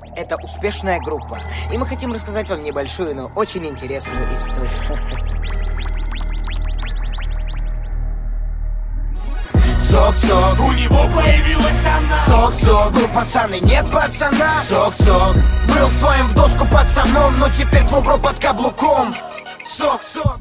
Это успешная группа, и мы хотим рассказать вам небольшую, но очень интересную историю. Цок-цок, у него появилась она. Цок-цок, был пацан и нет пацана. Цок-цок, был своим в доску пацаном, но теперь твой бро под каблуком. Цок-цок.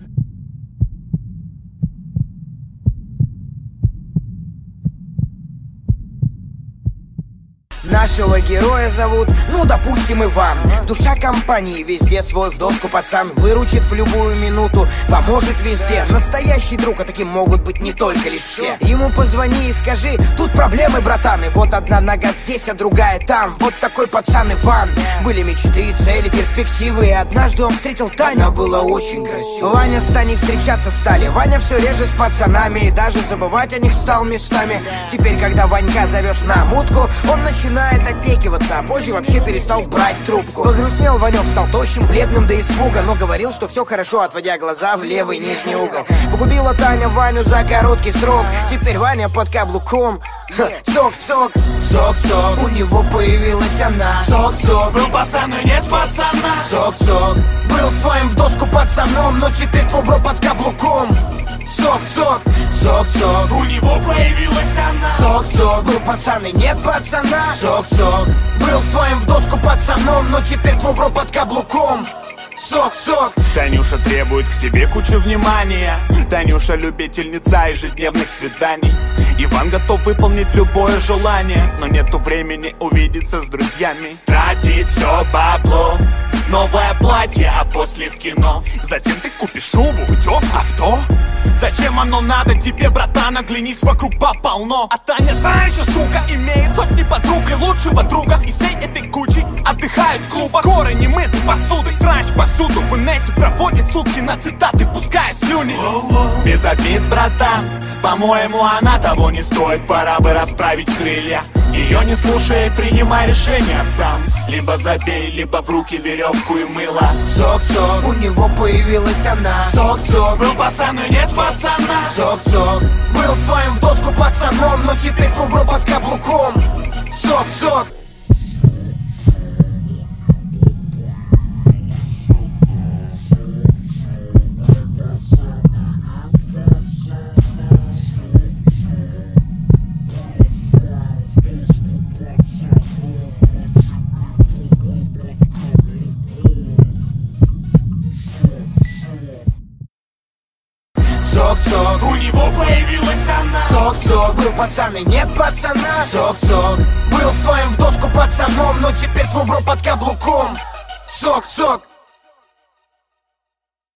Нашего героя зовут, ну допустим, Иван. Душа компании, везде свой в доску пацан. Выручит в любую минуту, поможет везде. Настоящий друг, а таким могут быть не только лишь все. Ему позвони и скажи, тут проблемы, братан. И вот одна нога здесь, а другая там. Вот такой пацан Иван. Были мечты, цели, перспективы. И однажды он встретил Таню, она была очень красивая. Ваня с Таней встречаться стали. Ваня все реже с пацанами, и даже забывать о них стал местами. Теперь, когда Ванька зовешь на мутку, он начинает отнекиваться, а позже вообще перестал брать трубку. Погрустнел Ванек, стал тощим, бледным до испуга, но говорил, что все хорошо, отводя глаза в левый нижний угол. Погубила Таня Ваню за короткий срок. Теперь Ваня под каблуком. Цок-цок, Цок-цок, у него появилась она. Цок-цок, был пацан и нет пацана. Цок-цок, был своим в доску пацаном, но теперь твой бро под каблуком. Цок-цок, Цок-цок, у него появилась она. Цок-цок, был пацан и нет пацана. Цок-цок, был своим в доску пацаном, но теперь твой бро под каблуком. Цок-цок. Танюша требует к себе кучу внимания. Танюша любительница ежедневных свиданий. Иван готов выполнить любое желание, но нету времени увидеться с друзьями. Тратить все бабло, новое платье, а после в кино. Затем ты купишь шубу, путевку, авто. Зачем оно надо тебе, братан? Оглянись, вокруг полно. А Таня та еще сука, имеет сотни подруг и лучшего друга. И всей этой кучей отдыхают в клубах. Горы не мыты посудой, срач повсюду. В инете проводит сутки на цитаты, пуская слюни. Без обид, братан, по-моему, она того не стоит. Пора бы расправить крылья. Ее не слушай, принимай решение сам. Либо забей, либо в руки веревку и мыло. Цок-цок, у него появилась она. Цок-цок, был пацан и нет пацана. Цок-цок, был своим в доску пацаном, но теперь твой бро под каблуком. Цок-цок. Цок-цок, у него появилась она. Цок-цок, был пацан и нет пацана. Цок-цок, был своим в доску пацаном, но теперь твой бро под каблуком. Цок-цок.